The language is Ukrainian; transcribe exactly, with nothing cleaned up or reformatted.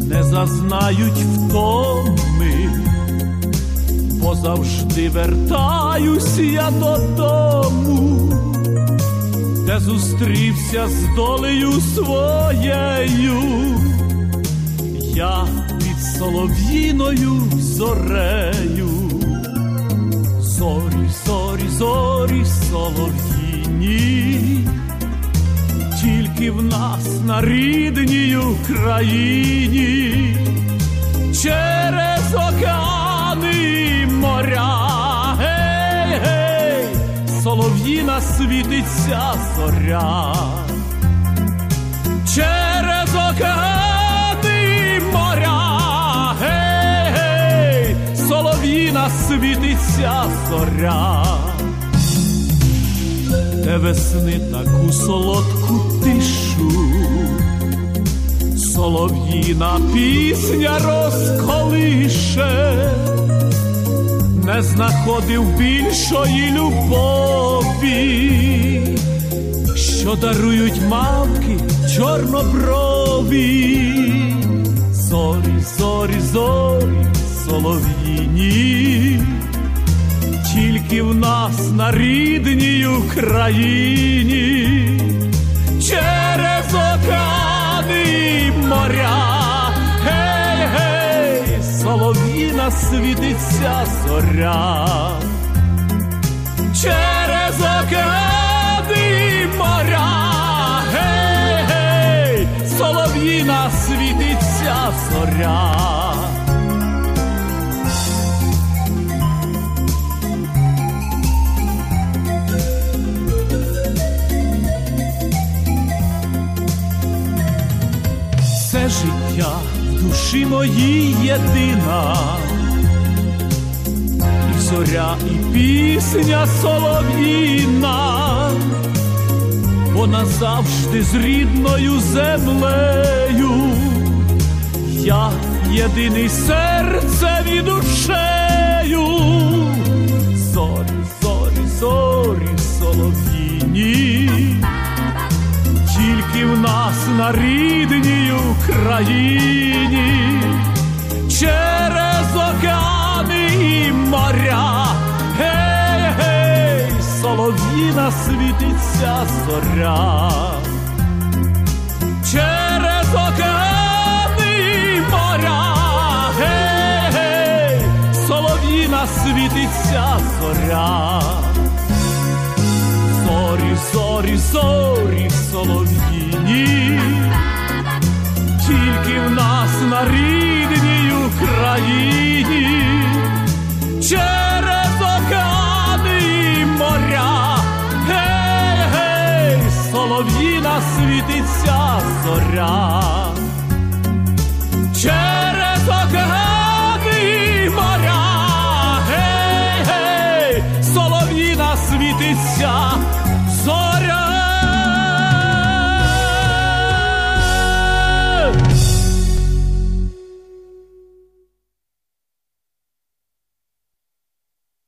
не зазнають втоми, бо завжди вертаюсь я додому, де зустрівся з долею своєю, я під солов'їною зорею. Зорі, зорі, зорі солов'їні, тільки в нас на рідній Україні, через океани і моря, гей, гей, солов'їна світиться зоря. Через океани і моря, гей, гей, солов'їна світиться зоря. Де весни таку солодку тишу солов'їна пісня розколише, не знаходив більшої любові, що дарують мавки чорноброві. Зорі, зорі, зорі солов'їні, тільки в нас на рідній Україні, через океани і моря, гей, гей, солов'їна світиться зоря. Через океани і моря, гей, гей, солов'їна світиться зоря. Все життя в душі моїй єдина, і зоря, і пісня солов'їна, вона завжди з рідною землею, я єдиний серцем і душею. Зорі, зорі, зорі солов'їні, тільки в нас на рідній Україні, через океани і моря, гей, гей, солов'їна світиться зоря. Через океани і моря, гей, гей, солов'їна світиться зоря. Зорі, зорі, зорі солов'їні, тільки в нас на рідній Україні, через океани і моря, гей, гей, солов'їна світиться зоря. Через океани і моря, гей, гей, солов'їна світиться зоря.